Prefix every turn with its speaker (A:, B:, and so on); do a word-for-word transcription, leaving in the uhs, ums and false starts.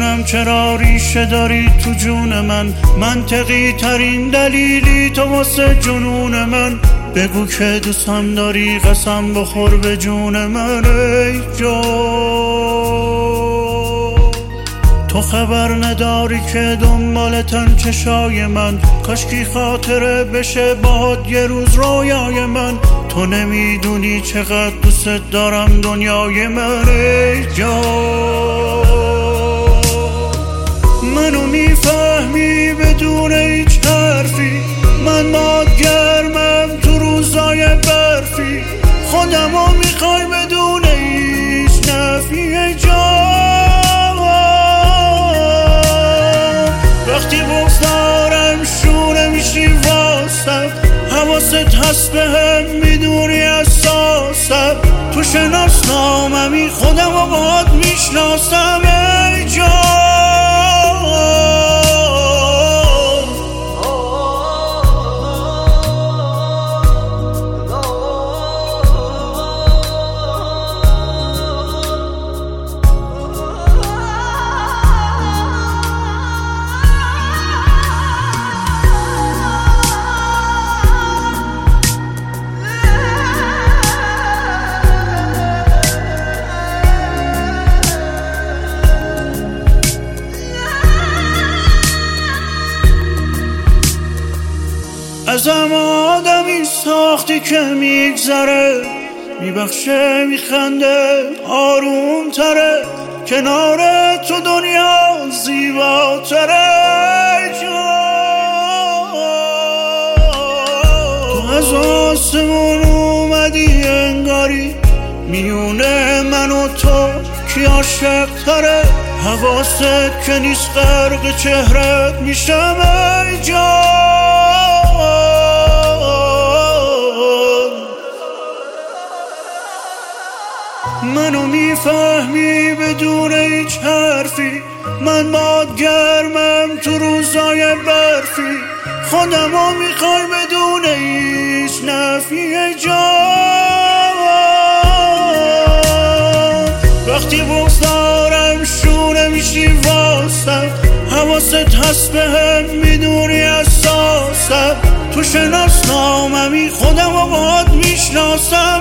A: نمیدونم چرا ریشه داری تو جون من، منطقی ترین دلیلی تو واسه جنون من. بگو که دوستم داری، قسم بخور به جون من ای جان. تو خبر نداری که دنبالتن چشای من، کاشکی خاطره بشه باهات یه روز رویای من. تو نمیدونی چقدر دوست دارم دنیای من ای جان. منو میفهمی بدون هیچ حرفی، من باد گرمم تو روزای برفی، خودمو میخوای بدون هیچ نفی ای جان. وقتی بگذارم شونه میشی واسم، حواست هست به هم میدونی اساسم، تو شناسناممی خودمو باهات میشناسم ای جان. ازم آدمی ساختی که میگذره، میبخشه میخنده آروم تره، کنار تو دنیا زیباتره جان. تو از آسمون اومدی انگاری، میونه من و تو کی عاشق تره، حواست که نیست غرق چهرت میشم ای جان. منو میفهمی بدون هیچ حرفی، من باد گرمم تو روزای برفی، خودمو میخوای بدون هیچ نفی ای جان. وقتی بگذارم شونه میشی واسم، حواست هست به هم میدونی اساسم، تو شناسناممی خودمو باهات میشناسم